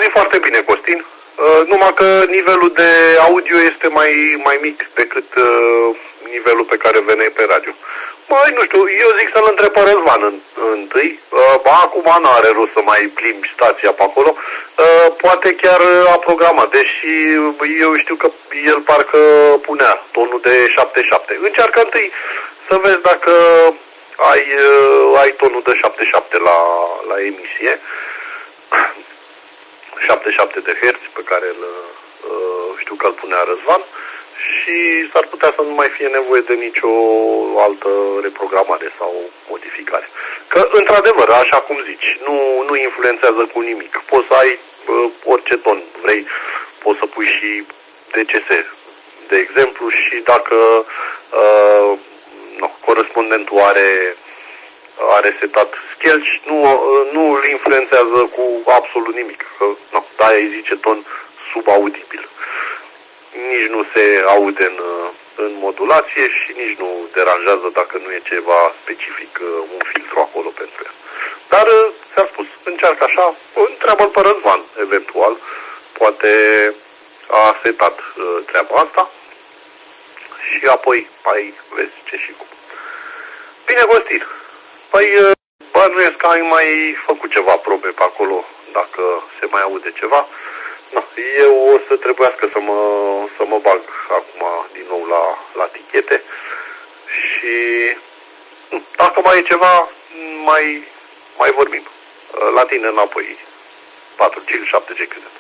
auzim foarte bine, Costin. Numai că nivelul de audio este mai mic decât nivelul pe care veneai pe radio. Mai, nu știu, eu zic să-l întreb pe Răzvan întâi. Acum nu are rost să mai plimbi stația pe acolo. Poate chiar a programat, deși eu știu că el parcă punea tonul de 77. Încearcă întâi să vezi dacă ai tonul de 77 la emisie. 77 de herți pe care știu că îl punea Răzvan și s-ar putea să nu mai fie nevoie de nicio altă reprogramare sau modificare. Că, într-adevăr, așa cum zici, nu influențează cu nimic. Poți să ai orice ton vrei, poți să pui și DCS, de exemplu, și dacă corespondentul are setat schelci, nu îl influențează cu absolut nimic. Că, da, îi zice ton subaudibil. Nici nu se aude în modulație și nici nu deranjează dacă nu e ceva specific, un filtru acolo pentru el. Dar, ți-am spus, încearcă așa, întreabă-l pe Răzvan, eventual. Poate a setat treaba asta și apoi mai vezi ce și cum. Bine, Costin. Păi, bănuiesc că ai mai făcut ceva probe pe acolo, dacă se mai aude ceva. Eu o să trebuiască să mă bag acum din nou la tichete și dacă mai e ceva, mai vorbim. La tine înapoi, 4G7G câte.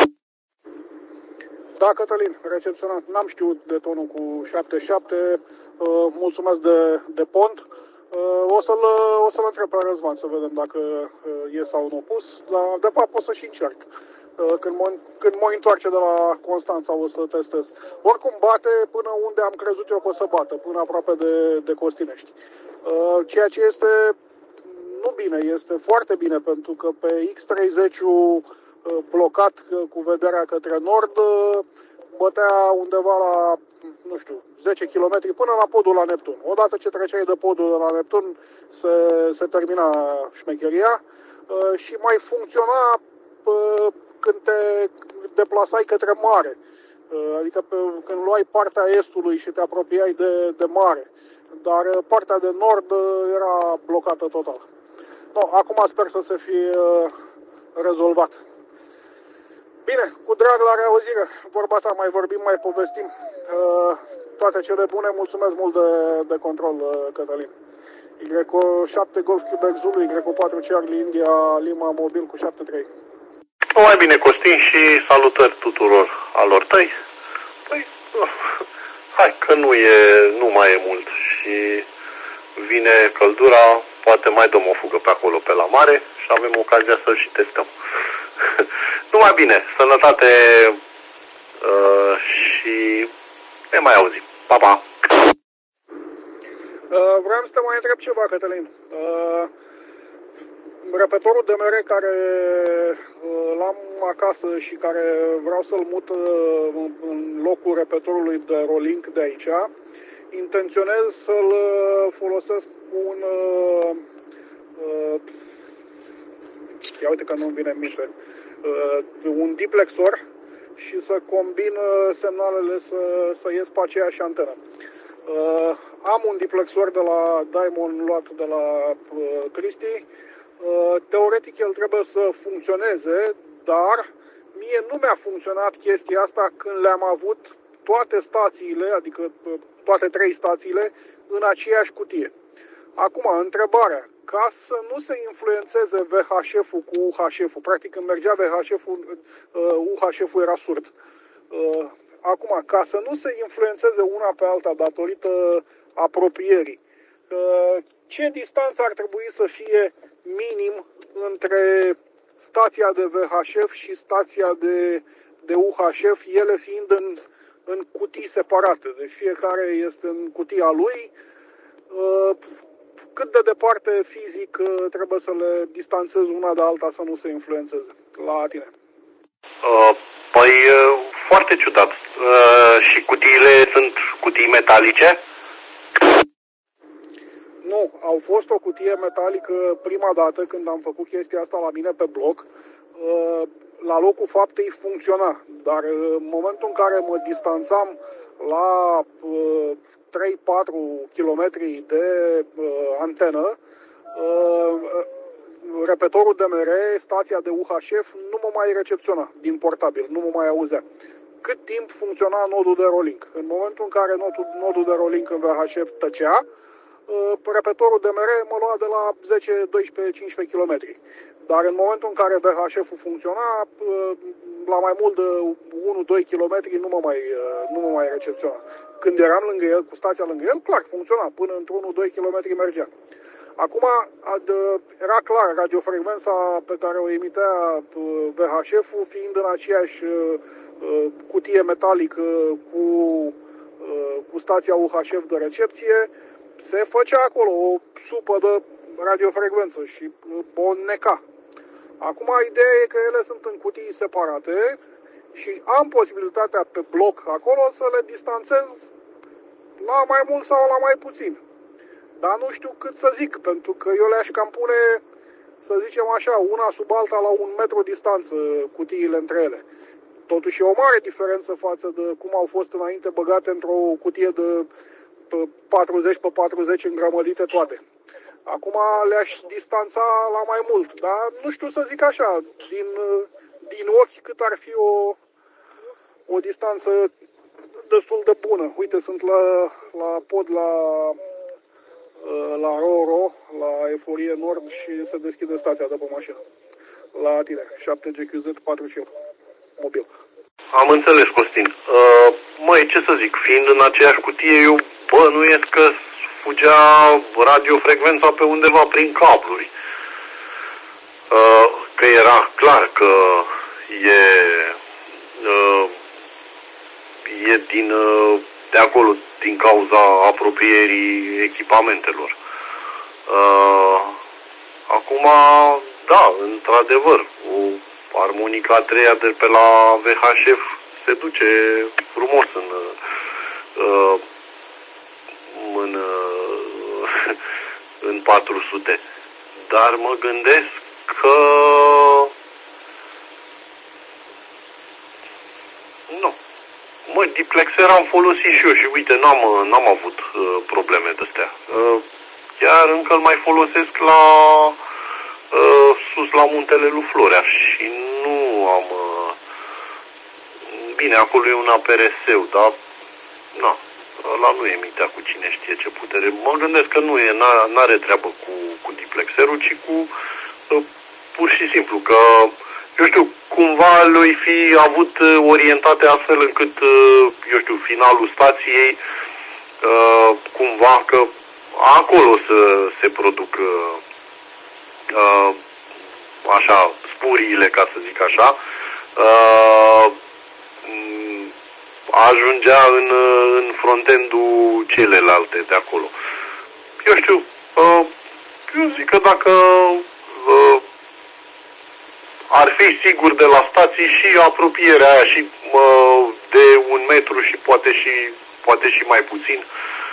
Da, Cătălin, recepționat. N-am știut de tonul cu 77, mulțumesc de pont. O să-l întreb pe Răzvan să vedem dacă e sau nu pus, dar de fapt pot să și încerc. Când mă întoarce de la Constanța o să testez. Oricum bate până unde am crezut eu că o să bată, până aproape de Costinești. Ceea ce este nu bine, este foarte bine, pentru că pe X30 blocat cu vederea către nord bătea undeva la, nu știu, 10 km până la podul la Neptun. Odată ce treceai de podul la Neptun se termina șmecheria și mai funcționa când te deplasai către mare. Adică când luai partea estului și te apropiai de mare. Dar partea de nord era blocată total. No, acum sper să se fie rezolvat. Bine, cu drag la reauzire. Vorba ta, mai vorbim, mai povestim. Toate cele bune, mulțumesc mult de control, Cătălin. Y7 Golf Quebec Zulu, Y4 Charlie India Lima Mobil cu 73. Mai bine, Costin, și salutări tuturor alor tăi. Păi, hai că nu mai e mult și vine căldura, poate mai dăm o fugă pe acolo, pe la mare și avem ocazia să-l și testăm. Numai bine, sănătate și ne mai auzim. Pa, pa! Vreau să te mai întreb ceva, Cătălin. Repetorul DMR care l-am acasă și care vreau să-l mut în locul repetorului de Rolink de aici, intenționez să-l folosesc cu ia uite că nu-mi vine în minte, un diplexor și să combin semnalele să ies pe aceeași antenă. Am un diplexor de la Diamond luat de la Cristi. Teoretic el trebuie să funcționeze, dar mie nu mi-a funcționat chestia asta când le-am avut toate stațiile, adică toate 3 stațiile, în aceeași cutie. Acum, întrebarea, ca să nu se influențeze VHF-ul cu UHF-ul, practic când mergea VHF-ul, UHF-ul era surd. Acum, ca să nu se influențeze una pe alta datorită apropierii, ce distanță ar trebui să fie minim între stația de VHF și stația de UHF, ele fiind în cutii separate, deci fiecare este în cutia lui. Cât de departe fizic trebuie să le distanțez una de alta să nu se influențeze la tine? Păi, foarte ciudat. Și cutiile sunt cutii metalice? Nu, au fost o cutie metalică prima dată când am făcut chestia asta la mine pe bloc. la locul faptei funcționa, dar în momentul în care mă distanțam la 3-4 km de antenă, repetorul DMR, stația de UHF, nu mă mai recepționa din portabil, nu mă mai auzea. Cât timp funcționa nodul de rolling. În momentul în care nodul de rolling în VHF tăcea, repetorul DMR mă lua de la 10, 12, 15 km. Dar în momentul în care VHF-ul funcționa, la mai mult de 1-2 km nu mă mai recepționa. Când eram lângă el, cu stația lângă el, clar, funcționa. Până într-1-2 km mergea. Acum, era clar, radiofrecvența pe care o emitea VHF-ul, fiind în aceeași cutie metalică cu stația UHF de recepție, se făcea acolo o supă de radiofrecvență și o neca. Acum, ideea e că ele sunt în cutii separate și am posibilitatea pe bloc acolo să le distanțez la mai mult sau la mai puțin. Dar nu știu cât să zic, pentru că eu le-aș cam pune, să zicem așa, una sub alta la 1 metru distanță cutiile între ele. Totuși e o mare diferență față de cum au fost înainte băgate într-o cutie de 40 pe 40 îngrămădite toate. Acum le-aș distanța la mai mult, dar nu știu să zic așa, din ochi cât ar fi o distanță destul de bună. Uite, sunt la pod la Roro, la Eforie Nord și se deschide stația de pe mașină. La tine, 7GQZ 4 mobil. Am înțeles, Costin. Măi, ce să zic, fiind în aceeași cutie, eu bănuiesc că fugea radiofrecvența pe undeva prin cabluri. Că era clar că e de acolo, din cauza apropierii echipamentelor. Acum, da, într-adevăr, o armonica a treia de pe la VHF se duce frumos în 400. Dar mă gândesc că nu. Mă, diplexer am folosit și eu și uite, n-am avut probleme de-astea. Chiar încă îl mai folosesc sus la muntele lui Florea și nu am... Bine, acolo e un APRS-ul, dar ăla nu emitea cu cine știe ce putere. Mă gândesc că n-are treabă cu diplexerul, ci cu pur și simplu că, eu știu, cumva lui fi avut orientate astfel încât, eu știu, finalul stației, cumva că acolo să se produc așa, spuriile, ca să zic așa, ajungea în frontendul celelalte de acolo. Eu știu, eu zic că dacă ar fi sigur de la stații și apropierea aia și de 1 metru și poate și mai puțin,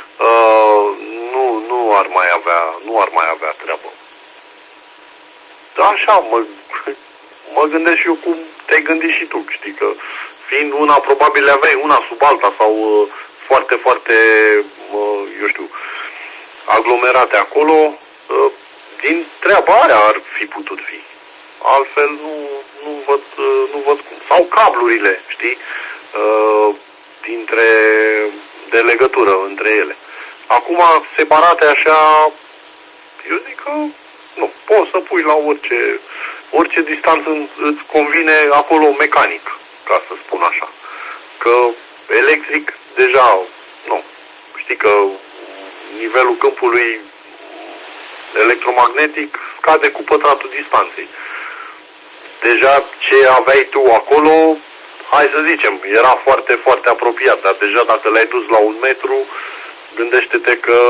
nu ar mai avea treabă. Da, așa, mă gândesc și eu cum te-ai gândit și tu, știi, că fiind una, probabil le aveai una sub alta sau foarte, foarte, eu știu, aglomerate acolo, din treaba aia ar fi putut fi. Altfel nu văd cum. Sau cablurile, știi, de legătură între ele. Acum, separate așa, eu zic că nu, poți să pui la orice distanță îți convine acolo mecanic, ca să spun așa. Că electric, deja, nu. Știi că nivelul câmpului electromagnetic scade cu pătratul distanței. Deja ce aveai tu acolo, hai să zicem, era foarte, foarte apropiat, dar deja dacă l-ai dus la 1 metru, gândește-te că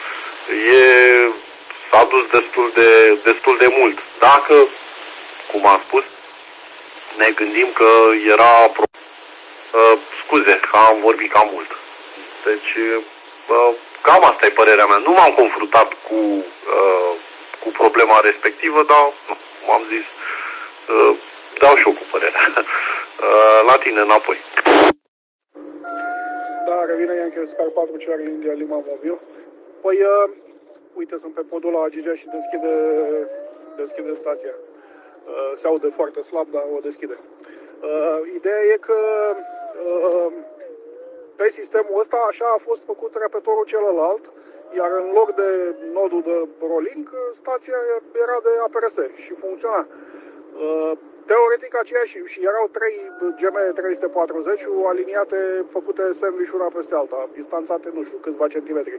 s-a dus destul de mult. Dacă, cum am spus, ne gândim că era... scuze, am vorbit cam mult. Deci, cam asta e părerea mea. Nu m-am confruntat cu problema respectivă, dar, cum am zis, dau și eu cu părerea. La tine, înapoi. Da, revine Yankee Oscar 4, Charlie India Lima Mobil. Păi, uite, sunt pe podul la Agigea și deschide stația. Se aude foarte slab, dar o deschide. Ideea e că pe sistemul ăsta așa a fost făcut repetorul celălalt, iar în loc de nodul de Rolink, stația era de APRS și funcționa. Teoretic aceeași și erau 3 GM340 aliniate, făcute sandwich una peste alta, distanțate, nu știu, câțiva centimetri.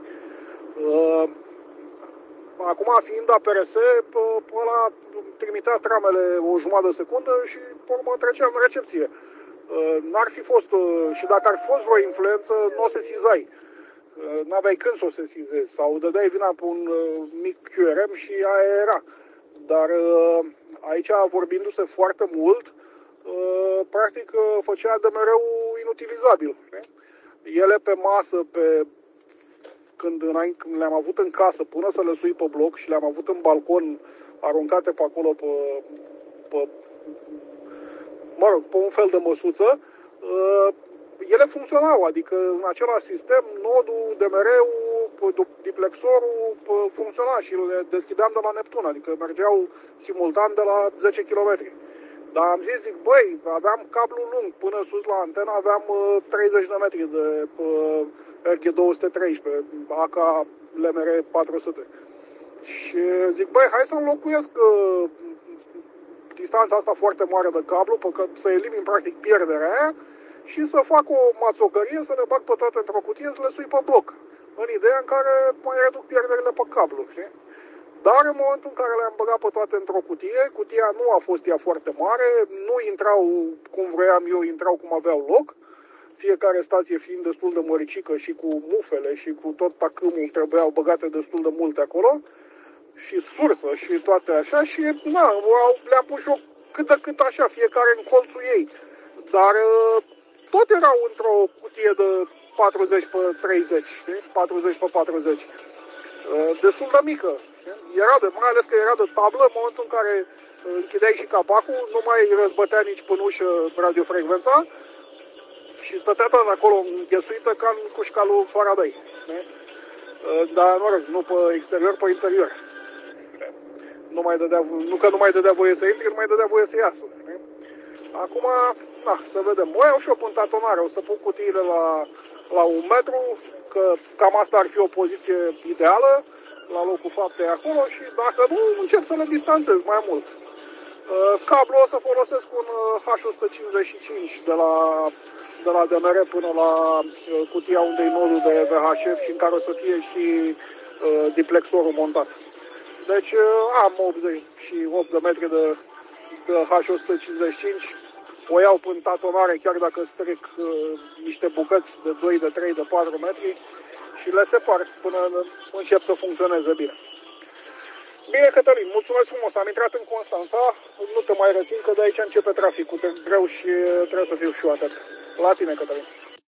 Acum, fiind APRS, ăla trimitea tramele o jumătate de secundă și pe urmă trecea în recepție. N-ar fi fost, și dacă ar fi fost vreo influență, nu o sesizai. N-aveai când să o sesizezi sau dădeai vina pe un mic QRM și aia era. Dar aici, vorbindu-se foarte mult, practic făcea DMR-ul inutilizabil. Ele pe masă, când le-am avut în casă, până să le sui pe bloc și le-am avut în balcon, aruncate pe acolo pe un fel de măsuță, ele funcționau, adică în același sistem, nodul, DMR-ul, diplexorul funcționa și le deschideam de la Neptun, adică mergeau simultan de la 10 km. Dar am zic, băi, aveam cablu lung până sus la antenă, aveam 30 de metri de RG213, AK LMR 400. Și zic, băi, hai să înlocuiesc distanța asta foarte mare de cablu, să elimin practic pierderea aia și să fac o mațocărie, să le bag pe toate într-o cutie, să le sui pe bloc. În ideea în care mai reduc pierderile pe cablu, știi? Dar în momentul în care le-am băgat pe toate într-o cutie, cutia nu a fost ea foarte mare, nu intrau cum vroiam eu, intrau cum aveau loc, fiecare stație fiind destul de măricică și cu mufele și cu tot tacâmul trebuiau băgate destul de multe acolo, și sursă și toate așa și le-am pus eu cât de cât așa, fiecare în colțul ei. Dar tot erau într-o cutie de 40 pe 30, 40 pe 40. Destul de mică. Mai ales că era de tablă, în momentul în care închideai și capacul, nu mai răzbătea nici pânușă radiofrecvența și stătea tot acolo înghesuită ca în cușca lui Faraday. Dar, mă rog, nu pe exterior, pe interior. Nu că nu mai dădea voie să intri, nu mai dădea voie să iasă. Acum, să vedem. O iau și eu în tatonare, o să pun cutiile la 1 metru, că cam asta ar fi o poziție ideală, la locul faptei acolo și dacă nu, încep să le distanțez mai mult. Cablul o să folosesc un H155 de la DMR până la cutia unde e nodul de VHF și în care o să fie și diplexorul montat. Deci am 88 de metri de H155, o iau până tatonare chiar dacă stric niște bucăți de 2, de 3, de 4 metri și le separ până încep să funcționeze bine. Bine, Cătălin, mulțumesc frumos, am intrat în Constanța, nu te mai rețin că de aici începe traficul, greu și trebuie să fiu și eu atent. La tine, Cătălin.